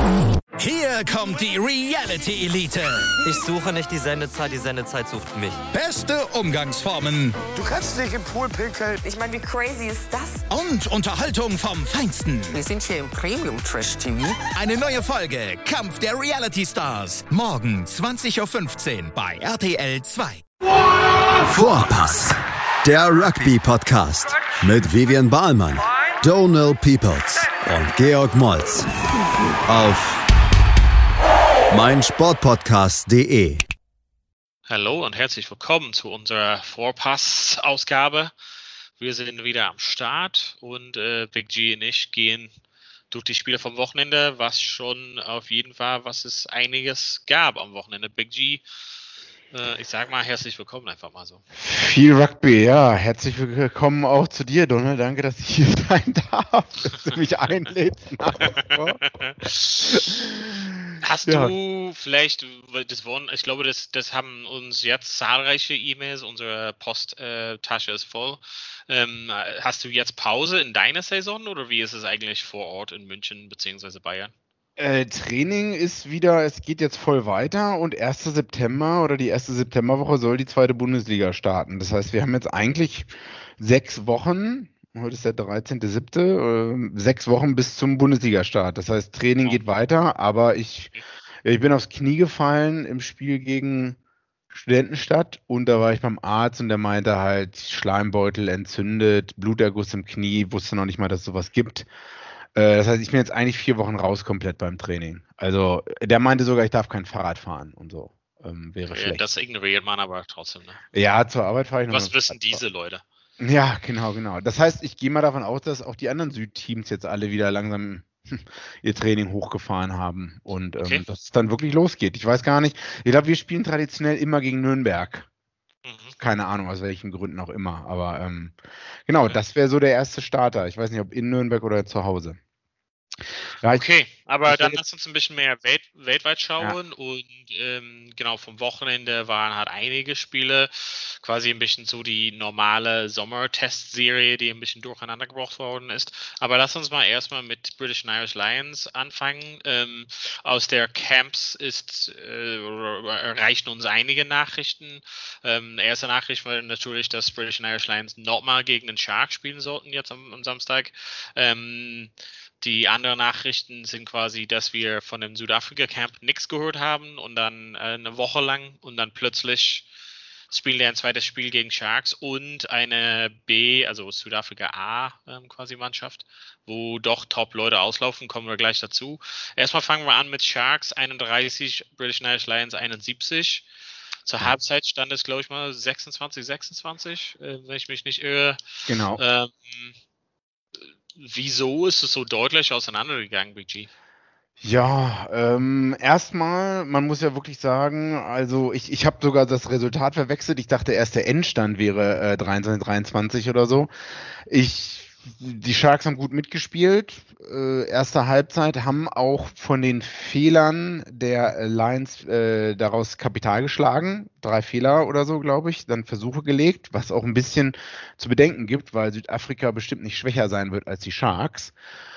Hier kommt die Reality Elite. Ich suche nicht die Sendezeit sucht mich. Beste Umgangsformen. Du kannst dich im Pool pinkeln. Ich meine, wie crazy ist das? Und Unterhaltung vom Feinsten. Wir sind hier im Premium-Trash-TV. Eine neue Folge Kampf der Reality Stars. Morgen 20.15 Uhr bei RTL 2. Vorpass, der Rugby-Podcast mit Vivian Bahlmann, Donald Peoples und Georg Moltz auf meinsportpodcast.de. Hallo und herzlich willkommen zu unserer Vorpass-Ausgabe. Wir sind wieder am Start und Big G und ich gehen durch die Spiele vom Wochenende, was schon auf jeden Fall, was es einiges gab am Wochenende. Big G, ich sag mal herzlich willkommen einfach mal so. Viel Rugby, ja. Herzlich willkommen auch zu dir, Donald. Danke, dass ich hier sein darf, dass du mich einlädst. Hast du vielleicht, ich glaube, das haben uns jetzt zahlreiche E-Mails, unsere Posttasche ist voll. Hast du jetzt Pause in deiner Saison oder wie ist es eigentlich vor Ort in München bzw. Bayern? Training ist wieder, es geht jetzt voll weiter und 1. September oder die erste Septemberwoche soll die zweite Bundesliga starten. Das heißt, wir haben jetzt eigentlich 6 Wochen, heute ist der 13.07., 6 Wochen bis zum Bundesliga-Start. Das heißt, Training geht weiter, aber ich bin aufs Knie gefallen im Spiel gegen Studentenstadt und da war ich beim Arzt und der meinte halt, Schleimbeutel entzündet, Bluterguss im Knie, wusste noch nicht mal, dass es sowas gibt. Das heißt, ich bin jetzt eigentlich 4 Wochen raus komplett beim Training. Also der meinte sogar, ich darf kein Fahrrad fahren und so. Wäre schlecht. Das ignoriert man aber trotzdem, ne? Ja, zur Arbeit fahre ich noch. Was wissen diese Leute? Ja, genau. Das heißt, ich gehe mal davon aus, dass auch die anderen Südteams jetzt alle wieder langsam ihr Training hochgefahren haben und dass es dann wirklich losgeht. Ich weiß gar nicht. Ich glaube, wir spielen traditionell immer gegen Nürnberg. Keine Ahnung, aus welchen Gründen auch immer. Aber genau, das wäre so der erste Starter. Ich weiß nicht, ob in Nürnberg oder zu Hause. Ja, okay, aber dann lass uns ein bisschen mehr weltweit schauen und genau, vom Wochenende waren halt einige Spiele, quasi ein bisschen so die normale Sommer-Test-Serie, die ein bisschen durcheinander gebracht worden ist. Aber lass uns mal erstmal mit British and Irish Lions anfangen. Aus der Camps erreichen uns einige Nachrichten. Erste Nachricht war natürlich, dass British and Irish Lions nochmal gegen den Sharks spielen sollten jetzt am Samstag. Die anderen Nachrichten sind quasi, dass wir von dem Südafrika-Camp nichts gehört haben und dann eine Woche lang und dann plötzlich spielen wir ein zweites Spiel gegen Sharks und eine B, also Südafrika A quasi Mannschaft, wo doch Top-Leute auslaufen, kommen wir gleich dazu. Erstmal fangen wir an mit Sharks 31, British and Irish Lions 71. Zur Halbzeit stand es, glaube ich mal, 26, wenn ich mich nicht irre. Genau. Wieso ist es so deutlich auseinandergegangen, Big G? Ja, erstmal, man muss ja wirklich sagen, also ich habe sogar das Resultat verwechselt. Ich dachte erst der Endstand wäre 23 oder so. Die Sharks haben gut mitgespielt. Erste Halbzeit, haben auch von den Fehlern der Lions daraus Kapital geschlagen. 3 Fehler oder so, glaube ich, dann Versuche gelegt, was auch ein bisschen zu bedenken gibt, weil Südafrika bestimmt nicht schwächer sein wird als die Sharks.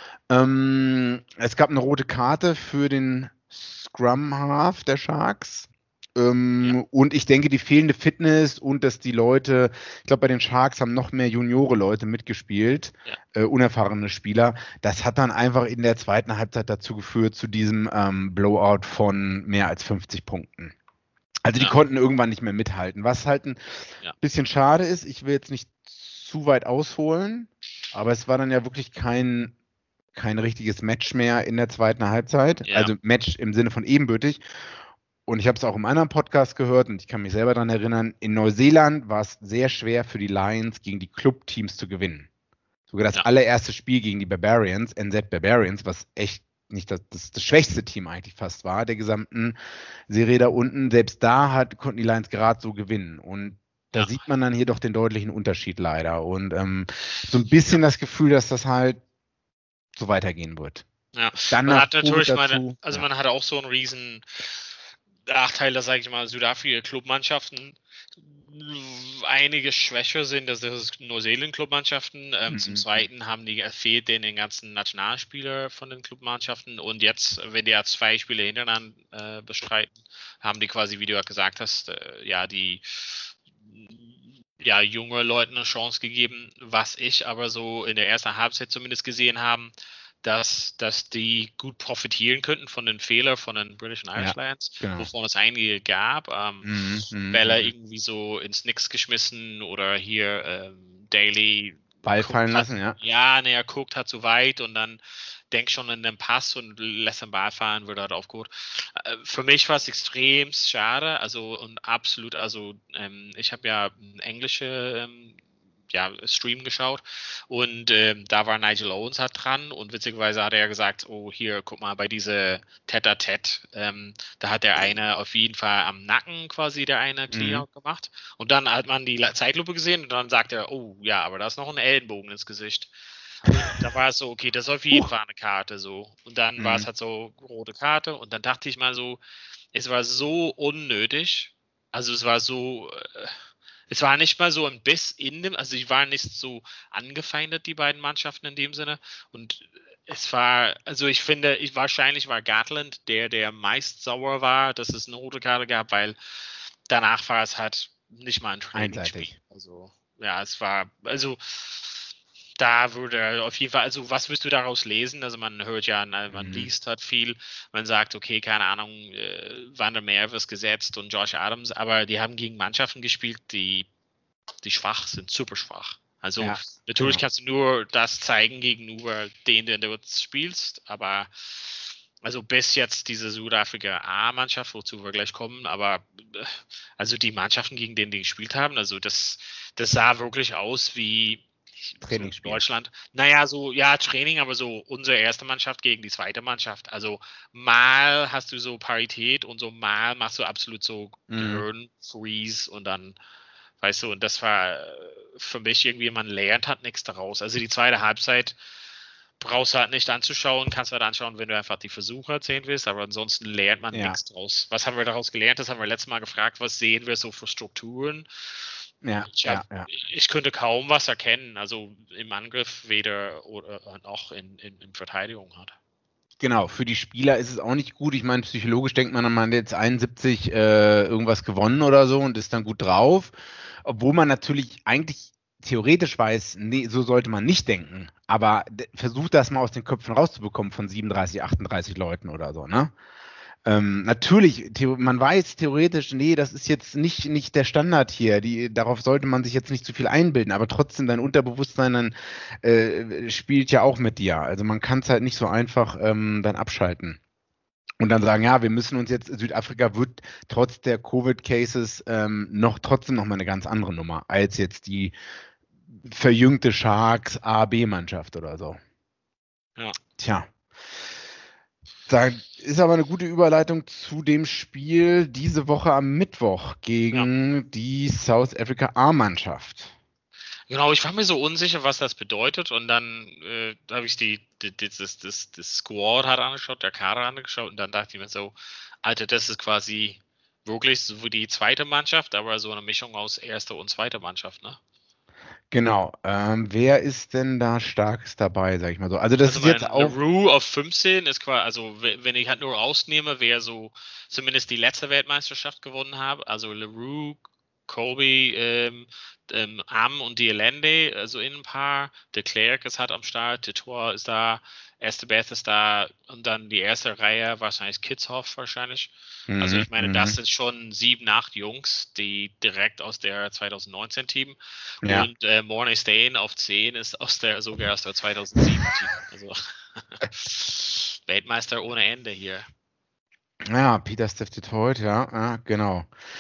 Es gab eine rote Karte für den Scrum Half der Sharks. Und ich denke, die fehlende Fitness und dass die Leute, ich glaube, bei den Sharks haben noch mehr Juniore-Leute mitgespielt, unerfahrene Spieler. Das hat dann einfach in der zweiten Halbzeit dazu geführt, zu diesem Blowout von mehr als 50 Punkten. Also die konnten irgendwann nicht mehr mithalten. Was halt ein bisschen schade ist, ich will jetzt nicht zu weit ausholen, aber es war dann ja wirklich kein richtiges Match mehr in der zweiten Halbzeit. Ja. Also Match im Sinne von ebenbürtig. Und ich habe es auch im anderen Podcast gehört und ich kann mich selber daran erinnern, in Neuseeland war es sehr schwer für die Lions gegen die Clubteams zu gewinnen. Sogar das allererste Spiel gegen die Barbarians, NZ Barbarians, was echt nicht das schwächste Team eigentlich fast war, der gesamten Serie da unten. Selbst da konnten die Lions gerade so gewinnen. Und da sieht man dann hier doch den deutlichen Unterschied leider. Und so ein bisschen das Gefühl, dass das halt so weitergehen wird. Ja, dann man hat natürlich man hatte auch so einen riesen Nachteil, dass, sage ich mal, Südafrika-Clubmannschaften einige schwächer sind, das ist Neuseeland-Clubmannschaften. Zum Zweiten fehlt denen den ganzen Nationalspieler von den Clubmannschaften. Und jetzt, wenn die ja 2 Spiele hintereinander bestreiten, haben die quasi, wie du ja gesagt hast, die junge Leute eine Chance gegeben. Was ich aber so in der ersten Halbzeit zumindest gesehen habe, dass die gut profitieren könnten von den Fehlern von den British and Irish Lions, genau. wovon es einige gab. Bälle irgendwie so ins Nix geschmissen oder hier Daly Ball fallen lassen, ja. Ja, er guckt halt zu weit und dann denkt schon in den Pass und lässt den Ball fallen, wird halt aufgeholt. Für mich war es extrem schade, und absolut, ich habe ja englische Stream geschaut und da war Nigel Owens halt dran und witzigerweise hat er gesagt, oh hier, guck mal, bei dieser Tête-à-Tête, da hat der eine auf jeden Fall am Nacken quasi der eine Clear gemacht und dann hat man die Zeitlupe gesehen und dann sagt er, oh ja, aber da ist noch ein Ellenbogen ins Gesicht. Und da war es so, okay, das ist auf jeden Fall eine Karte so und dann war es halt so rote Karte und dann dachte ich mal so, es war so unnötig, es war so es war nicht mal so ein Biss in dem, also die waren nicht so angefeindet, die beiden Mannschaften in dem Sinne. Und es war, ich finde, wahrscheinlich war Gatland der meist sauer war, dass es eine rote Karte gab, weil danach war es halt nicht mal ein Trainingsspiel. Es war, da würde auf jeden Fall, was wirst du daraus lesen? Also man hört ja, man liest halt viel, man sagt, okay, keine Ahnung, Van der Merwe ist gesetzt und Josh Adams, aber die haben gegen Mannschaften gespielt, die schwach sind, super schwach. Natürlich kannst du nur das zeigen gegenüber denen, den du spielst, aber bis jetzt diese Südafrika A-Mannschaft, wozu wir gleich kommen, aber die Mannschaften, gegen denen die gespielt haben, das sah wirklich aus wie Trainingsspiel. Deutschland. Training, aber so unsere erste Mannschaft gegen die zweite Mannschaft. Mal hast du so Parität und so mal machst du absolut so Gehirn-Freeze und dann, weißt du, und das war für mich irgendwie, man lernt halt nichts daraus. Die zweite Halbzeit brauchst du halt nicht anzuschauen, kannst du halt anschauen, wenn du einfach die Versuche erzählen willst, aber ansonsten lernt man nichts draus. Was haben wir daraus gelernt? Das haben wir letztes Mal gefragt, was sehen wir so für Strukturen? Ich könnte kaum was erkennen, im Angriff weder oder noch in Verteidigung hat. Genau, für die Spieler ist es auch nicht gut. Ich meine, psychologisch denkt man hat jetzt 71 irgendwas gewonnen oder so und ist dann gut drauf. Obwohl man natürlich eigentlich theoretisch weiß, nee, so sollte man nicht denken. Aber versucht das mal aus den Köpfen rauszubekommen von 37, 38 Leuten oder so, ne? Natürlich, man weiß theoretisch, nee, das ist jetzt nicht der Standard hier, darauf sollte man sich jetzt nicht zu viel einbilden, aber trotzdem dein Unterbewusstsein dann spielt ja auch mit dir, man kann es halt nicht so einfach dann abschalten und dann sagen, ja, wir müssen uns jetzt, Südafrika wird trotz der Covid-Cases trotzdem noch mal eine ganz andere Nummer, als jetzt die verjüngte Sharks A-B-Mannschaft oder so. Ja. Tja. Da ist aber eine gute Überleitung zu dem Spiel diese Woche am Mittwoch gegen die South Africa A-Mannschaft. Genau, ich war mir so unsicher, was das bedeutet und dann habe ich das Squad halt angeschaut, der Kader angeschaut und dann dachte ich mir so, Alter, das ist quasi wirklich so wie die zweite Mannschaft, aber so eine Mischung aus erster und zweiter Mannschaft, ne? Genau. Wer ist denn da Starkes dabei, sag ich mal so? Das ist jetzt auch. LaRue auf 15 ist quasi, wenn ich halt nur rausnehme, wer so zumindest die letzte Weltmeisterschaft gewonnen hat, LaRue, Colby, Am und Dielende, in ein paar. De Klerk ist halt am Start, de Tor ist da, Estebeth ist da und dann die erste Reihe wahrscheinlich Kitzhoff wahrscheinlich. Ich meine, das sind schon 7, 8 Jungs, die direkt aus der 2019-Team und Mornay Stain auf 10 ist sogar aus der 2007-Team. Weltmeister ohne Ende hier. Ja, Peter Steph Detroit, ja, genau.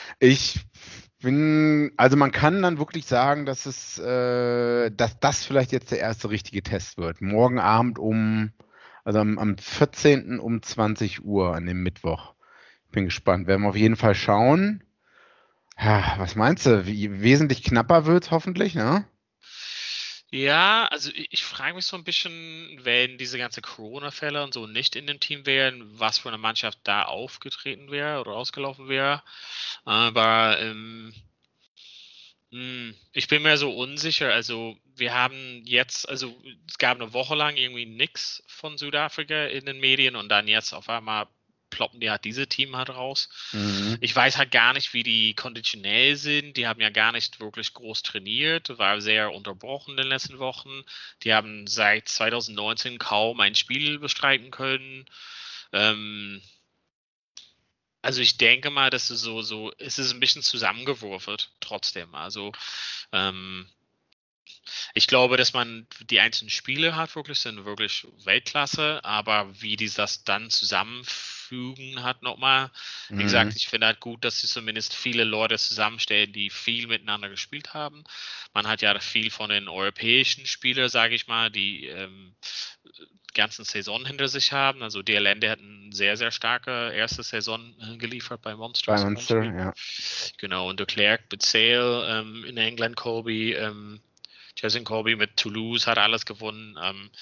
Man kann dann wirklich sagen, dass das vielleicht jetzt der erste richtige Test wird. Morgen Abend am 14. um 20 Uhr an dem Mittwoch. Bin gespannt. Werden wir auf jeden Fall schauen. Ja, was meinst du? Wesentlich knapper wird es hoffentlich, ne? Ja, ich frage mich so ein bisschen, wenn diese ganze Corona-Fälle und so nicht in dem Team wären, was für eine Mannschaft da aufgetreten wäre oder ausgelaufen wäre. Aber Ich bin mir so unsicher. Also wir haben jetzt, also es gab eine Woche lang irgendwie nichts von Südafrika in den Medien und dann jetzt auf einmal ploppen die halt diese Team halt raus. Ich weiß halt gar nicht, wie die konditionell sind. Die haben ja gar nicht wirklich groß trainiert, war sehr unterbrochen in den letzten Wochen. Die haben seit 2019 kaum ein Spiel bestreiten können. Also ich denke mal, dass es es ist ein bisschen zusammengewürfelt trotzdem. Also ich glaube, dass man die einzelnen Spiele hat sind wirklich Weltklasse, aber wie die das dann zusammenfügen hat nochmal. Wie gesagt, ich finde halt gut, dass sie zumindest viele Leute zusammenstellen, die viel miteinander gespielt haben. Man hat ja viel von den europäischen Spielern, sage ich mal, die ganzen Saison hinter sich haben. Also DLN, der hat eine sehr, sehr starke erste Saison geliefert bei Monster. Bei Monster, ja. Genau, und de Klerk mit Sale, in England Colby, Jason Colby mit Toulouse hat alles gewonnen.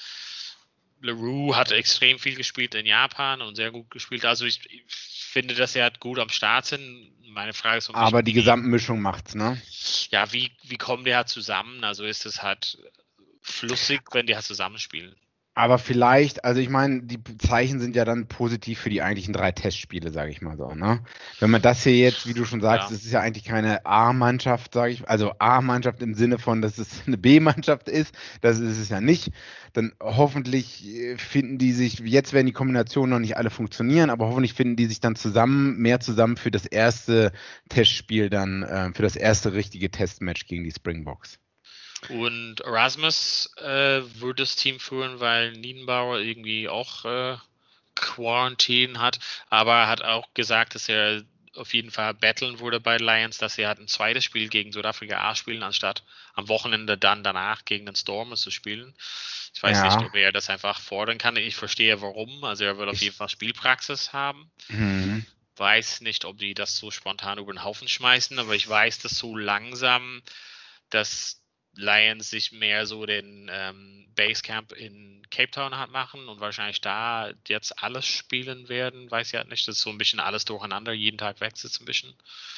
Leroux hat extrem viel gespielt in Japan und sehr gut gespielt. Also ich finde, dass sie halt gut am Start sind. Meine Frage ist, aber die Gesamtmischung macht's, ne? Ja, wie kommen die halt zusammen? Also ist es halt flüssig, wenn die halt zusammenspielen. Aber vielleicht, also ich meine, die Zeichen sind ja dann positiv für die eigentlichen 3 Testspiele, sage ich mal so, ne? Wenn man das hier jetzt, wie du schon sagst, das ist ja eigentlich keine A-Mannschaft, sage ich, also A-Mannschaft im Sinne von, dass es eine B-Mannschaft ist, das ist es ja nicht. Dann hoffentlich finden die sich, jetzt werden die Kombinationen noch nicht alle funktionieren, aber hoffentlich finden die sich dann mehr zusammen für das erste Testspiel dann, für das erste richtige Testmatch gegen die Springboks. Und Erasmus würde das Team führen, weil Niedenbauer irgendwie auch Quarantine hat, aber er hat auch gesagt, dass er auf jeden Fall battlen würde bei Lions, dass er halt ein zweites Spiel gegen Südafrika A spielen, anstatt am Wochenende dann danach gegen den Stormers zu spielen. Ich weiß nicht, ob er das einfach fordern kann. Ich verstehe warum. Also er wird auf jeden Fall Spielpraxis haben. Weiß nicht, ob die das so spontan über den Haufen schmeißen, aber ich weiß, dass so langsam, dass Lions sich mehr so den Basecamp in Cape Town hat machen und wahrscheinlich da jetzt alles spielen werden, weiß ich halt nicht, das ist so ein bisschen alles durcheinander, jeden Tag wechselt es ein bisschen.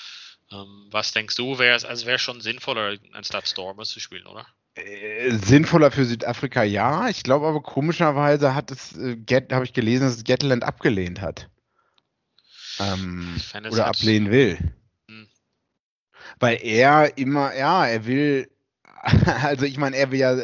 Was denkst du, wäre schon sinnvoller, anstatt Stormers zu spielen, oder? Sinnvoller für Südafrika, ja. Ich glaube aber komischerweise habe ich gelesen, dass es Gatland abgelehnt hat. Oder ablehnen will. Weil er immer, er will, also ich meine, er will ja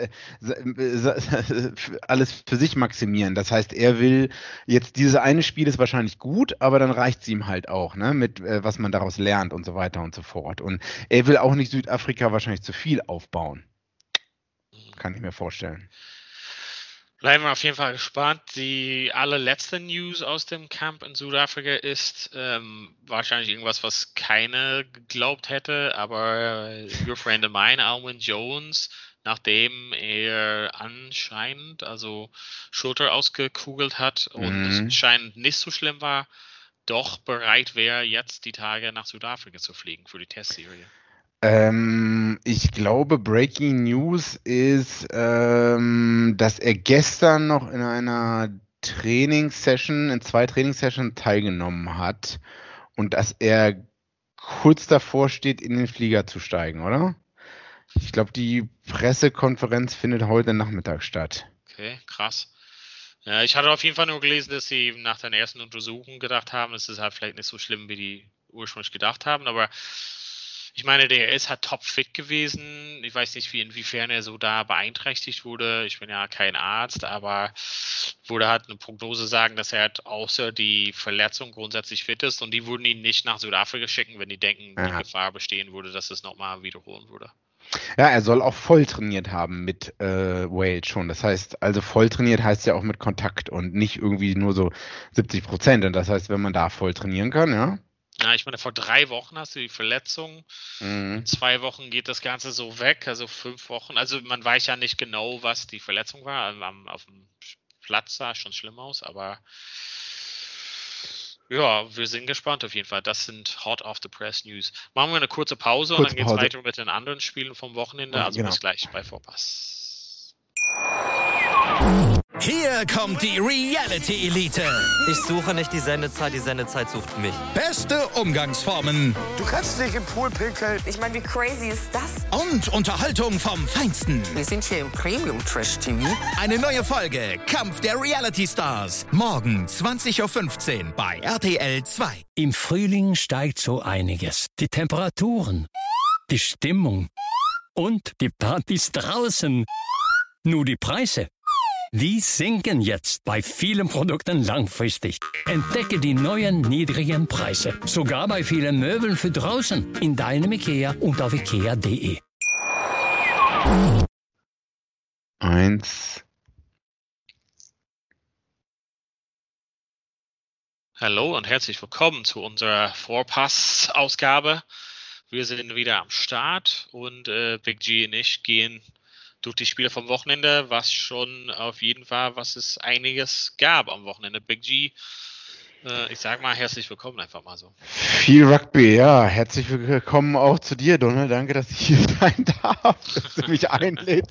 alles für sich maximieren. Das heißt, er will jetzt, dieses eine Spiel ist wahrscheinlich gut, aber dann reicht es ihm halt auch, ne, mit was man daraus lernt und so weiter und so fort. Und er will auch nicht Südafrika wahrscheinlich zu viel aufbauen. Kann ich mir vorstellen. Bleiben wir auf jeden Fall gespannt. Die allerletzte News aus dem Camp in Südafrika ist wahrscheinlich irgendwas, was keiner geglaubt hätte, aber your friend of mine, Alwyn Jones, nachdem er anscheinend Schulter ausgekugelt hat und es anscheinend nicht so schlimm war, doch bereit wäre, jetzt die Tage nach Südafrika zu fliegen für die Testserie. Ich glaube, Breaking News ist, dass er gestern noch in einer in 2 Trainingssessions teilgenommen hat und dass er kurz davor steht, in den Flieger zu steigen, oder? Ich glaube, die Pressekonferenz findet heute Nachmittag statt. Okay, krass. Ja, ich hatte auf jeden Fall nur gelesen, dass sie nach der ersten Untersuchung gedacht haben, es ist halt vielleicht nicht so schlimm, wie die ursprünglich gedacht haben, aber ich meine, der ist halt topfit gewesen. Ich weiß nicht, inwiefern er so da beeinträchtigt wurde. Ich bin ja kein Arzt, aber würde halt eine Prognose sagen, dass er halt außer die Verletzung grundsätzlich fit ist und die würden ihn nicht nach Südafrika schicken, wenn die denken, die Gefahr bestehen würde, dass es nochmal wiederholen würde. Ja, er soll auch voll trainiert haben mit Wade schon. Das heißt, also voll trainiert heißt ja auch mit Kontakt und nicht irgendwie nur so 70%. Und das heißt, wenn man da voll trainieren kann, ja. Ja, ich meine, vor 3 Wochen hast du die Verletzung. In 2 Wochen geht das Ganze so weg, also 5 Wochen. Also man weiß ja nicht genau, was die Verletzung war. Auf dem Platz sah es schon schlimm aus, aber ja, wir sind gespannt auf jeden Fall. Das sind Hot Off the Press News. Machen wir eine kurze Pause und dann geht es weiter mit den anderen Spielen vom Wochenende. Also bis gleich bei Vorpass. Hier kommt die Reality Elite. Ich suche nicht die Sendezeit sucht mich. Beste Umgangsformen Du kannst dich im Pool pinkeln. Ich meine, wie crazy ist das? und Unterhaltung vom Feinsten. Wir sind hier im Premium-Trash-TV. Eine neue Folge Kampf der Reality Stars. Morgen 20.15 Uhr bei RTL 2. Im Frühling steigt so einiges. Die Temperaturen, die Stimmung und die Partys draußen. Nur die Preise, die sinken jetzt bei vielen Produkten langfristig. Entdecke die neuen niedrigen Preise. Sogar bei vielen Möbeln für draußen. In deinem IKEA und auf IKEA.de. 1. Hallo und herzlich willkommen zu unserer Vorpass-Ausgabe. Wir sind wieder am Start und Big G und ich gehen durch die Spiele vom Wochenende, was schon auf jeden Fall, was es einiges gab am Wochenende. Big G, ich sag mal herzlich willkommen einfach mal so. Viel Rugby, ja. Herzlich willkommen auch zu dir, Donald. Danke, dass ich hier sein darf, dass du mich einlädst.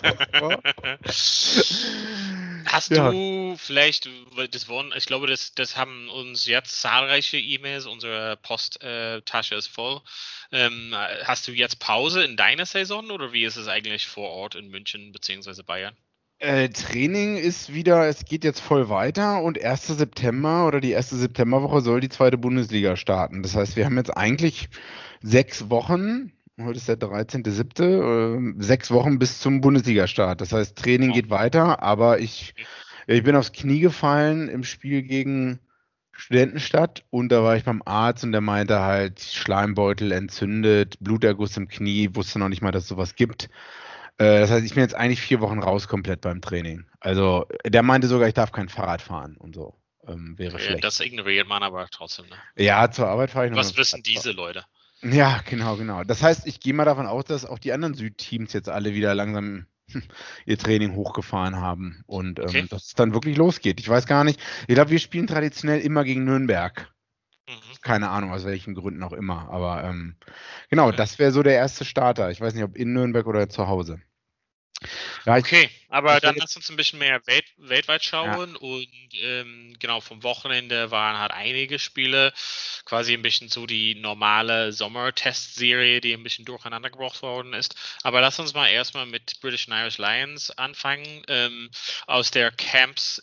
Hast du vielleicht, ich glaube, das haben uns jetzt zahlreiche E-Mails, unsere Posttasche ist voll. Hast du jetzt Pause in deiner Saison oder wie ist es eigentlich vor Ort in München bzw. Bayern? Training ist wieder, es geht jetzt voll weiter und 1. September oder die erste Septemberwoche soll die zweite Bundesliga starten. Das heißt, wir haben jetzt eigentlich 6 Wochen, heute ist der 13.07., 6 Wochen bis zum Bundesliga-Start. Das heißt, Training geht weiter, aber ich bin aufs Knie gefallen im Spiel gegen Studentenstadt und da war ich beim Arzt und der meinte halt, Schleimbeutel entzündet, Bluterguss im Knie, wusste noch nicht mal, dass es sowas gibt. Das heißt, ich bin jetzt eigentlich 4 Wochen raus komplett beim Training. Also der meinte sogar, ich darf kein Fahrrad fahren und so. Wäre schlecht. Das ignoriert man aber trotzdem. Ne? Ja, zur Arbeit fahre ich noch. Was wissen diese Leute? Ja, genau. Das heißt, ich gehe mal davon aus, dass auch die anderen Südteams jetzt alle wieder langsam ihr Training hochgefahren haben und dass es dann wirklich losgeht. Ich weiß gar nicht. Ich glaube, wir spielen traditionell immer gegen Nürnberg. Keine Ahnung, aus welchen Gründen auch immer. Aber genau, das wäre so der erste Starter. Ich weiß nicht, ob in Nürnberg oder zu Hause. Ja, okay, aber dann lass uns ein bisschen mehr weltweit schauen und genau, vom Wochenende waren halt einige Spiele, quasi ein bisschen so die normale Sommer-Test-Serie, die ein bisschen durcheinander gebracht worden ist. Aber lass uns mal erstmal mit British and Irish Lions anfangen. Aus der Camps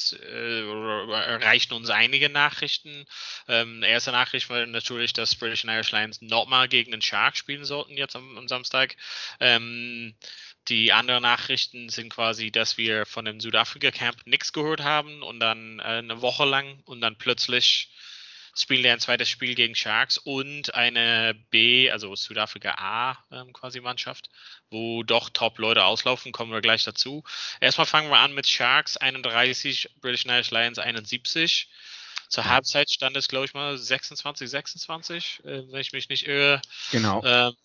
erreichen uns einige Nachrichten. Erste Nachricht war natürlich, dass British and Irish Lions nochmal gegen den Sharks spielen sollten jetzt am Samstag. Die anderen Nachrichten sind quasi, dass wir von dem Südafrika-Camp nichts gehört haben und dann eine Woche lang und dann plötzlich spielen wir ein zweites Spiel gegen Sharks und eine B, also Südafrika A quasi Mannschaft, wo doch Top-Leute auslaufen, kommen wir gleich dazu. Erstmal fangen wir an mit Sharks 31, British and Irish Lions 71. Zur Halbzeit stand es, glaube ich mal, 26, wenn ich mich nicht irre. Genau.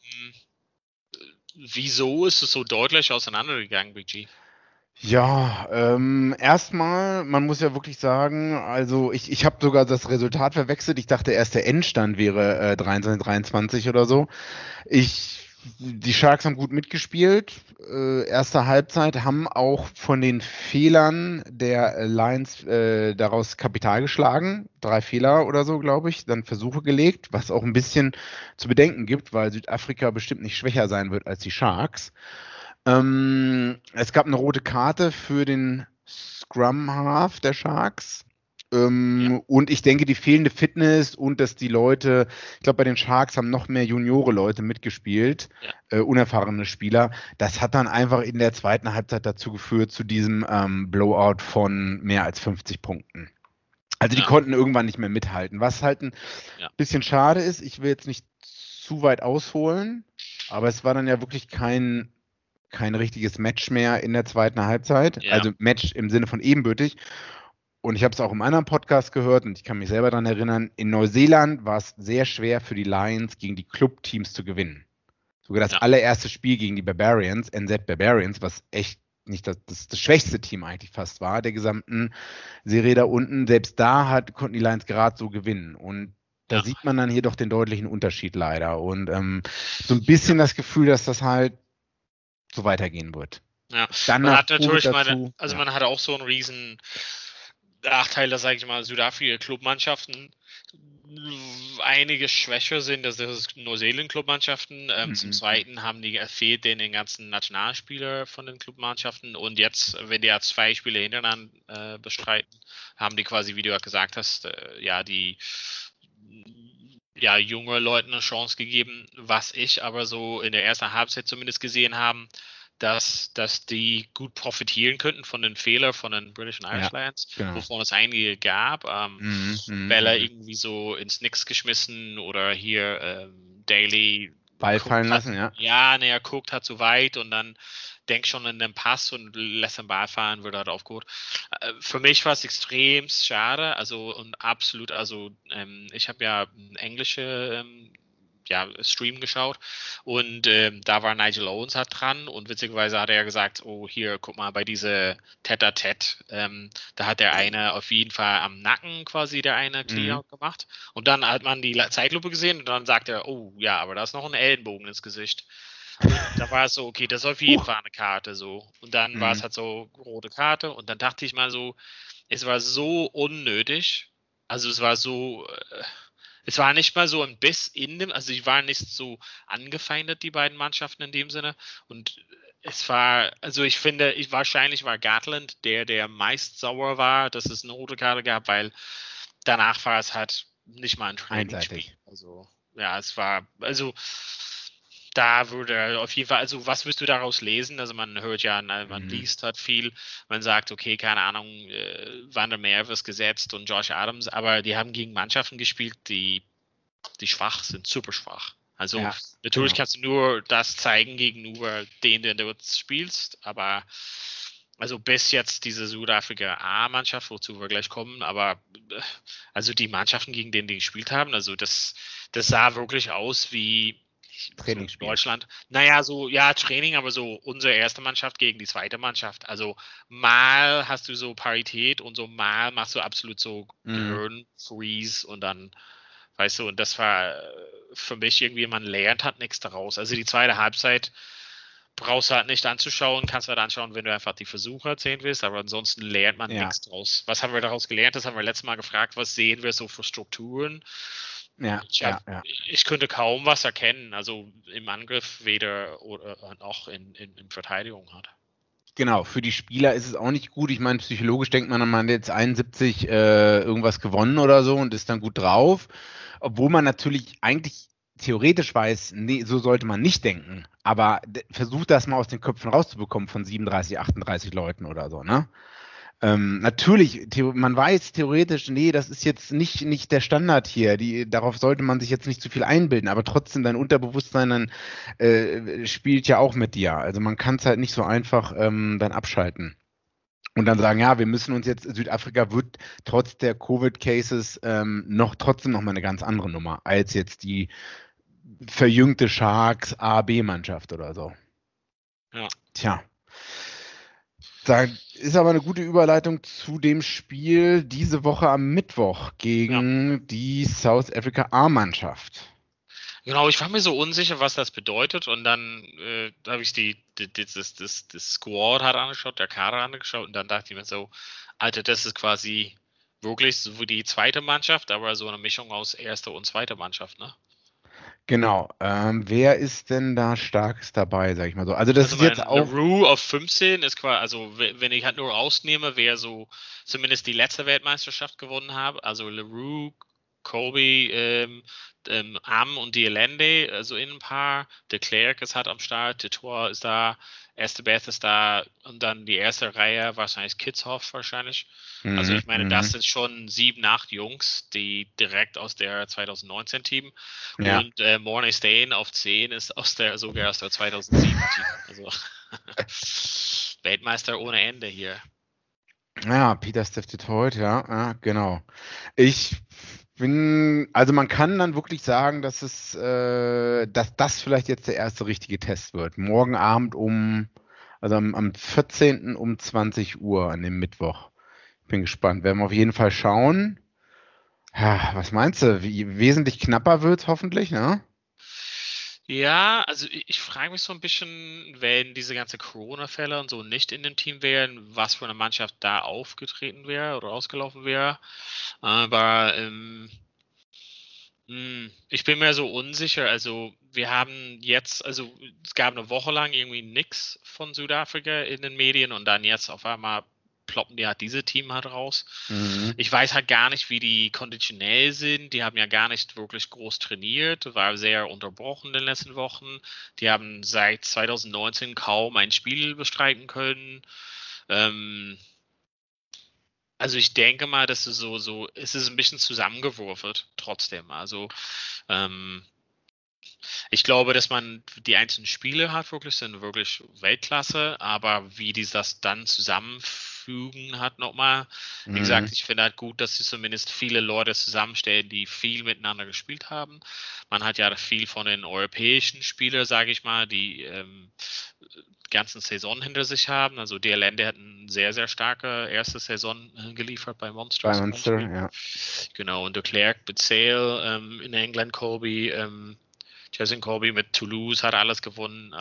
Wieso ist es so deutlich auseinandergegangen, Big G? Ja, erstmal, man muss ja wirklich sagen, also ich habe sogar das Resultat verwechselt. Ich dachte erst der Endstand wäre 23 oder so. Die Sharks haben gut mitgespielt. Erste Halbzeit, haben auch von den Fehlern der Lions daraus Kapital geschlagen. 3 Fehler oder so, glaube ich, dann Versuche gelegt, was auch ein bisschen zu bedenken gibt, weil Südafrika bestimmt nicht schwächer sein wird als die Sharks. Es gab eine rote Karte für den Scrum-Half der Sharks. Und ich denke, die fehlende Fitness und dass die Leute, ich glaube, bei den Sharks haben noch mehr Juniore-Leute mitgespielt, unerfahrene Spieler. Das hat dann einfach in der zweiten Halbzeit dazu geführt, zu diesem Blowout von mehr als 50 Punkten. Also die konnten irgendwann nicht mehr mithalten. Was halt ein bisschen schade ist, ich will jetzt nicht zu weit ausholen, aber es war dann ja wirklich kein richtiges Match mehr in der zweiten Halbzeit. Ja. Also Match im Sinne von ebenbürtig. Und ich habe es auch im anderen Podcast gehört und ich kann mich selber daran erinnern, in Neuseeland war es sehr schwer für die Lions gegen die Clubteams zu gewinnen. Sogar das allererste Spiel gegen die Barbarians, NZ Barbarians, was echt nicht das schwächste Team eigentlich fast war, der gesamten Serie da unten, selbst da konnten die Lions gerade so gewinnen. Und da sieht man dann hier doch den deutlichen Unterschied leider. Und so ein bisschen das Gefühl, dass das halt so weitergehen wird. Ja, Dann man noch hat natürlich, Covid dazu. man hat auch so einen riesen Nachteil, dass, sage ich mal, Südafrika-Clubmannschaften einige schwächer sind, das ist Neuseeland-Clubmannschaften. Zum Zweiten fehlt denen den ganzen Nationalspieler von den Clubmannschaften und jetzt, wenn die ja 2 Spiele hintereinander bestreiten, haben die quasi, wie du ja gesagt hast, die junge Leuten eine Chance gegeben, was ich aber so in der ersten Halbzeit zumindest gesehen habe, dass die gut profitieren könnten von den Fehlern von den British and Irish Lions, genau. wovon es einige gab. Bella irgendwie so ins Nix geschmissen oder hier Daly Ball fallen lassen, ja. Ja, er guckt halt zu weit und dann denkt schon in den Pass und lässt den Ball fahren, wird halt aufgeholt. Für mich war es extrem schade, ich habe ja englische Stream geschaut und da war Nigel Owens halt dran und witzigerweise hat er gesagt, oh hier, guck mal, bei diese Tête-à-Tête, da hat der eine auf jeden Fall am Nacken quasi der eine Clear gemacht und dann hat man die Zeitlupe gesehen und dann sagt er, oh ja, aber da ist noch ein Ellenbogen ins Gesicht. Und da war es so, okay, das ist auf jeden Fall eine Karte so und dann war es halt so rote Karte und dann dachte ich mal so, es war so unnötig, also es war so es war nicht mal so ein Biss in dem, also die waren nicht so angefeindet, die beiden Mannschaften in dem Sinne. Und es war, also ich finde, wahrscheinlich war Gatland der meist sauer war, dass es eine rote Karte gab, weil danach war es halt nicht mal ein Trainingsspiel. Also, ja, es war, also da würde auf jeden Fall, also was wirst du daraus lesen? Also man hört ja, man liest halt viel, man sagt, okay, keine Ahnung, Van der Merwe ist gesetzt und Josh Adams, aber die haben gegen Mannschaften gespielt, die schwach sind, super schwach. Also natürlich kannst du nur das zeigen gegenüber denen, den du spielst, aber also bis jetzt diese Südafrika A-Mannschaft, wozu wir gleich kommen, aber also die Mannschaften, gegen denen die gespielt haben, also das sah wirklich aus wie Trainingsspiel. Deutschland. Naja, so, ja, Training, aber so unsere erste Mannschaft gegen die zweite Mannschaft. Also mal hast du so Parität und so mal machst du absolut so Gehirn-Freeze und dann, weißt du, und das war für mich irgendwie, man lernt halt nichts daraus. Also die zweite Halbzeit brauchst du halt nicht anzuschauen, kannst du halt anschauen, wenn du einfach die Versuche erzählen willst, aber ansonsten lernt man nichts draus. Was haben wir daraus gelernt? Das haben wir letztes Mal gefragt, was sehen wir so für Strukturen? Ich könnte kaum was erkennen, also im Angriff weder oder auch in Verteidigung hat. Genau, für die Spieler ist es auch nicht gut. Ich meine, psychologisch denkt man hat jetzt 71 irgendwas gewonnen oder so und ist dann gut drauf. Obwohl man natürlich eigentlich theoretisch weiß, nee, so sollte man nicht denken. Aber versucht das mal aus den Köpfen rauszubekommen von 37, 38 Leuten oder so, ne? Natürlich, man weiß theoretisch, nee, das ist jetzt nicht der Standard hier, darauf sollte man sich jetzt nicht zu viel einbilden, aber trotzdem dein Unterbewusstsein dann spielt ja auch mit dir, also man kann es halt nicht so einfach dann abschalten und dann sagen, ja, wir müssen uns jetzt, Südafrika wird trotz der Covid-Cases trotzdem noch mal eine ganz andere Nummer, als jetzt die verjüngte Sharks A-B-Mannschaft oder so. Ja. Tja. Da ist aber eine gute Überleitung zu dem Spiel diese Woche am Mittwoch gegen die South Africa A-Mannschaft. Genau, ich war mir so unsicher, was das bedeutet und dann habe ich das Squad hat angeschaut, der Kader angeschaut und dann dachte ich mir so, Alter, das ist quasi wirklich so wie die zweite Mannschaft, aber so eine Mischung aus erster und zweiter Mannschaft, ne? Genau. Wer ist denn da Starkes dabei, sag ich mal so? Also das ist jetzt auch... LaRue auf 15 ist quasi, also wenn ich halt nur rausnehme, wer so zumindest die letzte Weltmeisterschaft gewonnen hat, also LaRue, Colby, Am und Dielende, also in ein paar, de Klerk ist halt am Start, de Tour ist da, Estebeth ist da und dann die erste Reihe wahrscheinlich Kitzhoff wahrscheinlich. Also ich meine, das sind schon 7, 8 Jungs, die direkt aus der 2019-Team und Mornay Stain auf 10 ist sogar aus der 2007-Team. Also Weltmeister ohne Ende hier. Ja, Peter Steph Detroit, ja, genau. Also man kann dann wirklich sagen, dass das vielleicht jetzt der erste richtige Test wird. Morgen Abend am 14. um 20 Uhr an dem Mittwoch. Bin gespannt. Werden wir auf jeden Fall schauen. Ja, was meinst du? Wesentlich knapper wird hoffentlich, ne? Ja, also ich frage mich so ein bisschen, wenn diese ganze Corona-Fälle und so nicht in dem Team wären, was für eine Mannschaft da aufgetreten wäre oder ausgelaufen wäre. Aber ich bin mir so unsicher. Also wir haben jetzt, also es gab eine Woche lang irgendwie nichts von Südafrika in den Medien und dann jetzt auf einmal ploppen die halt diese Team halt raus. Ich weiß halt gar nicht, wie die konditionell sind. Die haben ja gar nicht wirklich groß trainiert, war sehr unterbrochen in den letzten Wochen. Die haben seit 2019 kaum ein Spiel bestreiten können. Also ich denke mal, dass es es ist ein bisschen zusammengewürfelt trotzdem. Also ich glaube, dass man die einzelnen Spiele hat sind wirklich Weltklasse, aber wie die das dann zusammenfügen hat nochmal. Wie gesagt, ich finde halt gut, dass sie zumindest viele Leute zusammenstellen, die viel miteinander gespielt haben. Man hat ja viel von den europäischen Spielern, sage ich mal, die ganzen Saison hinter sich haben. Also DLN, der hat eine sehr, sehr starke erste Saison geliefert bei Monster. Bei Monster, ja. Genau, und de Klerk, Bezale, in England Colby, Jason Colby mit Toulouse hat alles gewonnen.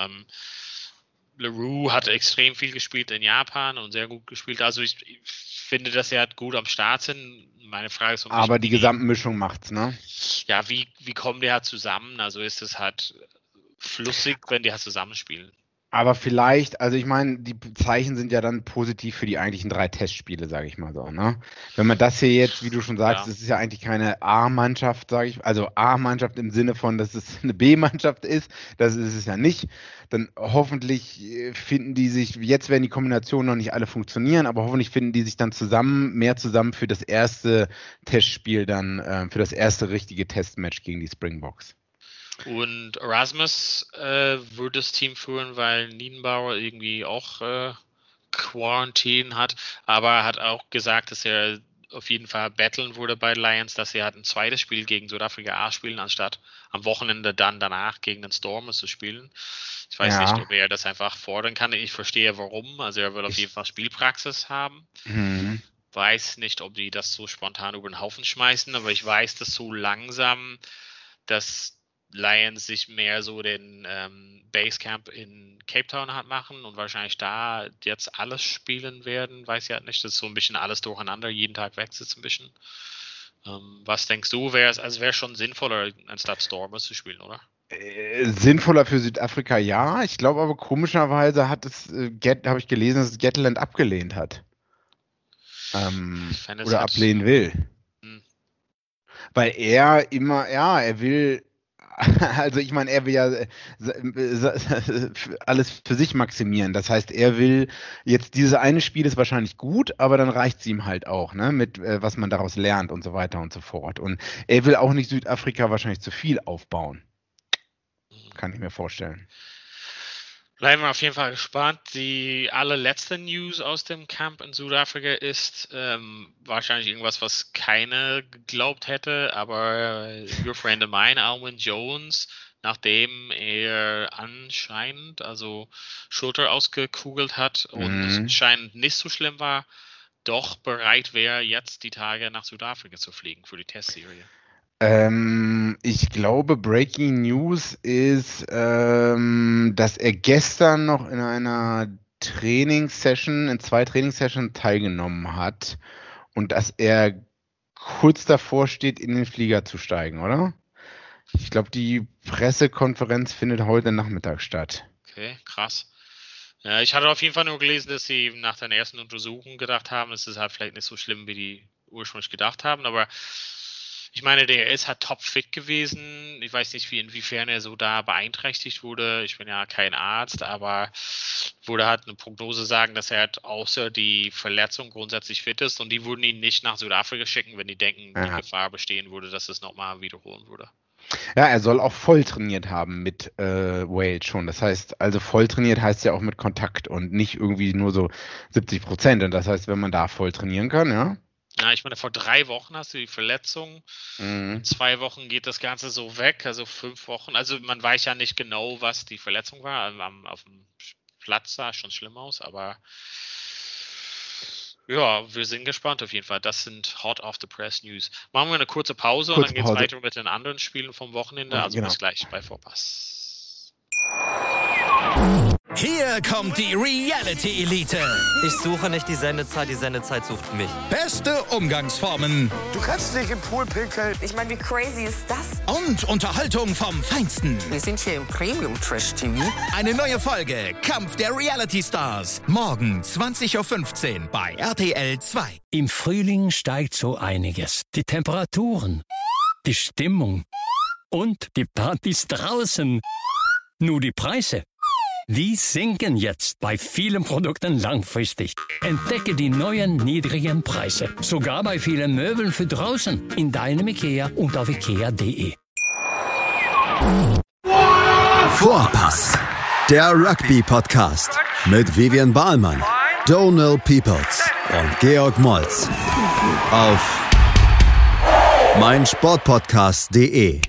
Leroux hat extrem viel gespielt in Japan und sehr gut gespielt. Also ich finde, dass sie halt gut am Start sind. Meine Frage ist so ein bisschen, Aber die Gesamtmischung macht's, ne? Ja, wie kommen die halt zusammen? Also ist es halt flüssig, wenn die halt zusammenspielen? Aber vielleicht, also ich meine, die Zeichen sind ja dann positiv für die eigentlichen 3 Testspiele, sage ich mal so, ne? Wenn man das hier jetzt, wie du schon sagst, das ist ja eigentlich keine A-Mannschaft, sage ich, also A-Mannschaft im Sinne von, dass es eine B-Mannschaft ist, das ist es ja nicht, dann hoffentlich finden die sich, jetzt werden die Kombinationen noch nicht alle funktionieren, aber hoffentlich finden die sich dann mehr zusammen für das erste Testspiel dann, für das erste richtige Testmatch gegen die Springboks. Und Erasmus wird das Team führen, weil Niedenbauer irgendwie auch Quarantine hat, aber er hat auch gesagt, dass er auf jeden Fall battlen würde bei Lions, dass er halt ein zweites Spiel gegen Südafrika A spielen, anstatt am Wochenende dann danach gegen den Stormers zu spielen. Ich weiß nicht, ob er das einfach fordern kann. Ich verstehe warum. Also er will auf jeden Fall Spielpraxis haben. Weiß nicht, ob die das so spontan über den Haufen schmeißen, aber ich weiß, dass so langsam, dass Lions sich mehr so den Basecamp in Cape Town hat machen und wahrscheinlich da jetzt alles spielen werden. Weiß ja nicht, das ist so ein bisschen alles durcheinander, jeden Tag wechselt es ein bisschen. Was denkst du, wäre schon sinnvoller, anstatt Stormers zu spielen, oder? Sinnvoller für Südafrika, ja. Ich glaube aber komischerweise habe ich gelesen, dass es Gatland abgelehnt hat. Oder ablehnen will. Weil er immer, er will, also ich meine, er will ja alles für sich maximieren. Das heißt, er will jetzt, dieses eine Spiel ist wahrscheinlich gut, aber dann reicht es ihm halt auch, ne, mit was man daraus lernt und so weiter und so fort. Und er will auch nicht Südafrika wahrscheinlich zu viel aufbauen. Kann ich mir vorstellen. Bleiben wir auf jeden Fall gespannt. Die allerletzte News aus dem Camp in Südafrika ist wahrscheinlich irgendwas, was keiner geglaubt hätte, aber your friend of mine, Alwyn Jones, nachdem er anscheinend Schulter ausgekugelt hat und es anscheinend nicht so schlimm war, doch bereit wäre, jetzt die Tage nach Südafrika zu fliegen für die Testserie. Ich glaube, Breaking News ist, dass er gestern noch in einer Trainingssession, in 2 Trainingssessions teilgenommen hat und dass er kurz davor steht, in den Flieger zu steigen, oder? Ich glaube, die Pressekonferenz findet heute Nachmittag statt. Okay, krass. Ja, ich hatte auf jeden Fall nur gelesen, dass sie nach der ersten Untersuchung gedacht haben, es ist halt vielleicht nicht so schlimm, wie die ursprünglich gedacht haben, aber ich meine, der ist halt topfit gewesen. Ich weiß nicht, inwiefern er so da beeinträchtigt wurde. Ich bin ja kein Arzt, aber würde halt eine Prognose sagen, dass er halt außer die Verletzung grundsätzlich fit ist und die würden ihn nicht nach Südafrika schicken, wenn die denken, die Gefahr bestehen würde, dass es nochmal wiederholen würde. Ja, er soll auch voll trainiert haben mit Wales schon. Das heißt, also voll trainiert heißt ja auch mit Kontakt und nicht irgendwie nur so 70%. Und das heißt, wenn man da voll trainieren kann, ja. Ja, ich meine, vor 3 Wochen hast du die Verletzung. In 2 Wochen geht das Ganze so weg, also 5 Wochen. Also man weiß ja nicht genau, was die Verletzung war. Auf dem Platz sah es schon schlimm aus, aber ja, wir sind gespannt auf jeden Fall. Das sind Hot Off the Press News. Machen wir eine kurze Pause und dann geht es weiter mit den anderen Spielen vom Wochenende. Also bis gleich bei Vorpass. Hier kommt die Reality Elite. Ich suche nicht die Sendezeit sucht mich. Beste Umgangsformen Du kannst nicht im Pool pinkeln. Ich meine, wie crazy ist das? und Unterhaltung vom Feinsten. Wir sind hier im Premium Trash TV. Eine neue Folge Kampf der Reality Stars. Morgen 20:15 Uhr bei RTL 2. Im Frühling steigt so einiges. Die Temperaturen, die Stimmung und die Partys draußen. Nur die Preise, die sinken jetzt bei vielen Produkten langfristig. Entdecke die neuen niedrigen Preise. Sogar bei vielen Möbeln für draußen. In deinem Ikea und auf ikea.de. Vorpass, der Rugby-Podcast mit Vivian Bahlmann, Donald Peoples und Georg Moltz auf meinsportpodcast.de.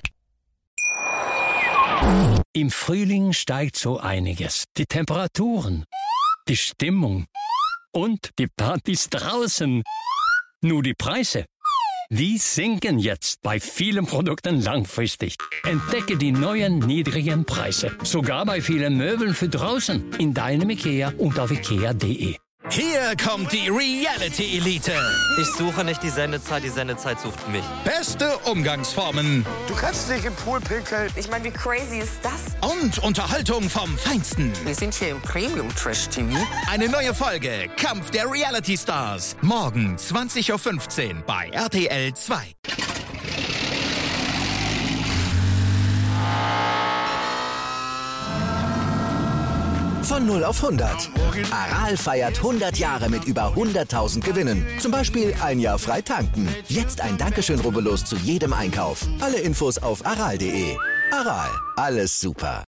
Im Frühling steigt so einiges. Die Temperaturen, die Stimmung und die Partys draußen. Nur die Preise, die sinken jetzt bei vielen Produkten langfristig. Entdecke die neuen niedrigen Preise. Sogar bei vielen Möbeln für draußen. In deinem Ikea und auf ikea.de. Hier kommt die Reality Elite. Ich suche nicht die Sendezeit sucht mich. Beste Umgangsformen Du kannst nicht im Pool pinkeln. Ich meine, wie crazy ist das? und Unterhaltung vom Feinsten. Wir sind hier im Premium Trash TV. Eine neue Folge Kampf der Reality Stars. Morgen 20:15 Uhr bei RTL 2. Von 0 auf 100. Aral feiert 100 Jahre mit über 100.000 Gewinnen. Zum Beispiel ein Jahr frei tanken. Jetzt ein Dankeschön, rubbellos zu jedem Einkauf. Alle Infos auf aral.de. Aral, alles super.